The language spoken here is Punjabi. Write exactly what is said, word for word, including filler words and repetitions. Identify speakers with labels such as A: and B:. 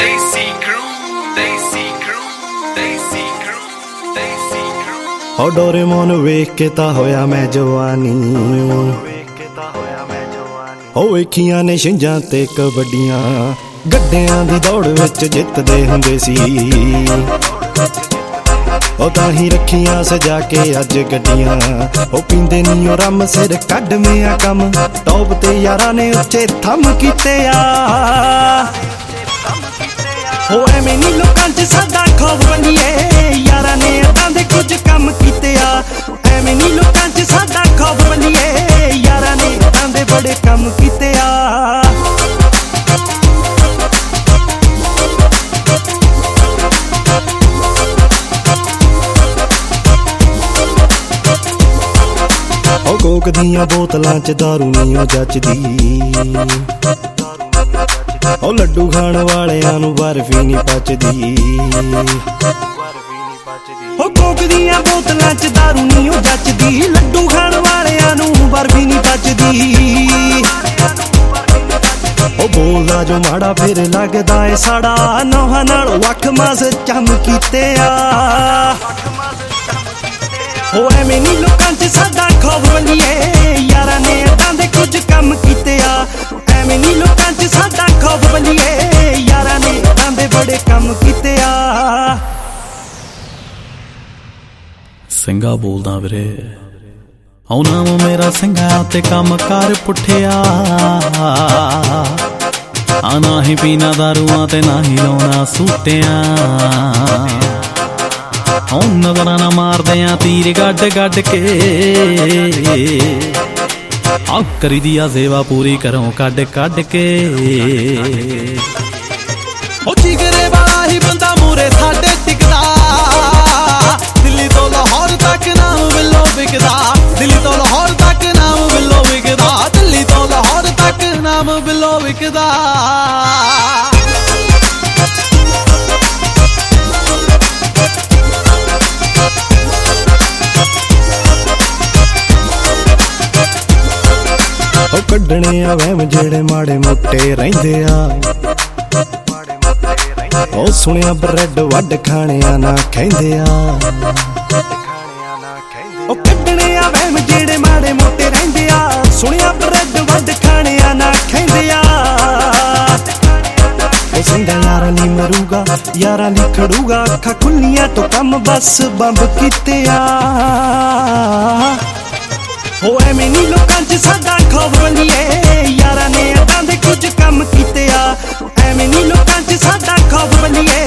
A: Desi crew, Desi crew, Desi crew, Desi crew.
B: ਹੋ ਡੋਰੇਮੋਨ ਵੇਖ ਕੇ ਤਾਂ ਹੋਇਆ ਮੈਂ ਜਵਾਨੀ, ਹੋ ਵੇਖੀਆਂ ਨੇ ਛਿੰਝਾਂ ਤੇ ਕਬੱਡੀਆਂ, ਗੱਡਿਆਂ ਦੀ ਦੌੜ ਵਿੱਚ ਜਿੱਤਦੇ ਹੁੰਦੇ ਸੀ। ਉਹ ਤਾਂ ਹੀ ਰੱਖੀਆਂ ਸਜਾ ਕੇ ਅੱਜ ਗੱਡੀਆਂ, ਉਹ ਪੀਂਦੇ ਨੀ ਉਹ ਰੰਮ ਸਿਰ ਕੱਢਵੇਂ ਕੰਮ, ਟੌਪ ਤੇ ਯਾਰਾਂ ਨੇ ਉੱਚੇ ਥੰਮ ਕੀਤੇ ਆ। ਹੋ ਐਵੇਂ ਨੀ ਲੋਕਾਂ 'ਚ ਸਾਡਾ ਖੌਫ ਬਣੀਏ, ਯਾਰਾਂ ਨੇ ਏਦਾਂ ਦੇ ਕੁਝ ਕੰਮ ਕੀਤੇ ਆ। ਐਵੇਂ ਨੀ ਲੋਕਾਂ 'ਚ ਸਾਡਾ ਖੌਫ ਬਣੀਏ, ਯਾਰਾਂ ਨੇ ਏਦਾਂ ਦੇ ਬੜੇ ਕੰਮ ਕੀਤੇ ਆ। ਉਹ ਕੋਕ ਦੀਆਂ ਬੋਤਲਾਂ 'ਚ ਦਾਰੂ ਨੀ ਉਹ ਜੱਚਦੀ, ਉਹ ਲੱਡੂ ਖਾਣ ਵਾਲਿਆਂ ਨੂੰ ਬਰਫੀ ਨੀ ਪਚਦੀ। ਉਹ ਕੋਕ ਦੀਆਂ ਬੋਤਲਾਂ 'ਚ ਦਾਰੂ ਨੀ ਉਹ ਜੱਚਦੀ, ਲੱਡੂ ਖਾਣ ਵਾਲਿਆਂ ਨੂੰ ਬਰਫੀ ਨੀ ਪਚਦੀ। ਉਹ ਬੋਲਦਾ ਜੋ ਮਾੜਾ ਫਿਰ ਲੱਗਦਾ ਏ ਸਾੜਾ, ਨੋਹਾਂ ਨਾਲ ਵੱਖ ਮਾਸ ਚੰਮ ਕੀਤੇ ਆ। ਹੋ ਐਵੇਂ ਨੀ ਲੋਕਾਂ 'ਚ ਸਾਡਾ ਖੌਫ ਬਣੀਏ, ਯਾਰਾਂ ਨੇ ਏਦਾਂ ਦੇ ਕੁਝ ਕੰਮ ਕੀਤੇ ਆ। ਐਵੇਂ ਨੀ ਲੋਕਾਂ 'ਚ ਸਾਡਾ ਖੌਫ ਬਣੀਏ, ਯਾਰਾਂ ਨੇ ਏਦਾਂ ਦੇ ਬੜੇ ਕੰਮ ਕੀਤੇ ਆ।
C: ਸਿੰਘਾ ਬੋਲਦਾ ਵੀਰੇ, ਆਉ ਨਾਮ ਮੇਰਾ ਸਿੰਘਾ ਤੇ ਕੰਮ ਕਰ ਪੁੱਠਿਆ, ਆ ਨਾ ਹੀ ਪੀਣਾ ਦਾਰੂਆਂ ਤੇ ਨਾ ਹੀ ਲਾਉਣਾ ਸੂਟਿਆਂ। ਹੁਣ ਨਜ਼ਰਾਂ ਨਾ ਮਾਰਦੇ ਆ ਤੀਰ ਗੱਡ ਗੱਡ ਕੇ, ਆ ਕਰੀ ਦੀ ਆ ਸੇਵਾ ਪੂਰੀ ਕਰੋ ਕੱਢ ਕੱਢ ਕੇ। ਉਹ ਜਿਗਰੇ ਵਾਲਾ ਹੀ ਬੰਦਾ ਮੂਰੇ ਸਾਡੇ ਟਿਕਦਾ, ਦਿੱਲੀ ਤੋਂ ਲਾਹੌਰ ਤੱਕ ਨਾਮ ਬਿੱਲੋ ਵਿਕਦਾ, ਦਿੱਲੀ ਤੋਂ ਲਾਹੌਰ ਤੱਕ ਨਾਮ ਬਿੱਲੋ ਵਿਕਦਾ, ਦਿੱਲੀ ਤੋਂ ਲਾਹੌਰ ਤੱਕ ਨਾਮ ਬਿੱਲੋ ਵਿਕਦਾ।
B: ਉਹ ਕੱਢਣੇ ਆ ਵਹਿਮ ਜਿਹੜੇ ਮਾੜੇ ਮੋਟੇ ਰਹਿੰਦੇ ਆ, ਉਹ ਸੁਣਿਆ ਬ੍ਰੈਡ ਵੱਢ ਖਾਣਿਆ ਨਾ ਕਹਿੰਦੇ ਆ। ਉਹ ਕੱਢਣੇ ਆ ਵਹਿਮ ਜਿਹੜੇ ਮਾੜੇ ਮੋਟੇ ਰਹਿੰਦੇ ਆ, ਸੁਣਿਆ ਬ੍ਰੈਡ ਵੱਢ ਖਾਣਿਆ ਨਾ ਕਹਿੰਦੇ ਆ। ਉਹ ਸਿੰਘਾ ਯਾਰਾਂ ਨੀ ਮਰੂਗਾ, ਯਾਰਾਂ ਨੀ ਖੜੂਗਾ, ਅੱਖਾਂ ਖੁੱਲੀਆਂ ਤੋਂ ਕੰਮ ਬਸ ਬੰਬ ਕੀਤੇ ਆ। ਹੋ ਐਵੇਂ ਨੀ ਲੋਕਾਂ 'ਚ ਸਾਡਾ ਖੌਫ ਬਣੀਏ, ਯਾਰਾਂ ਨੇ ਏਦਾਂ ਦੇ ਕੁਝ ਕੰਮ ਕੀਤੇ ਆ। ਐਵੇਂ ਨੀ ਲੋਕਾਂ 'ਚ ਸਾਡਾ ਖੌਫ ਬਣੀਏ,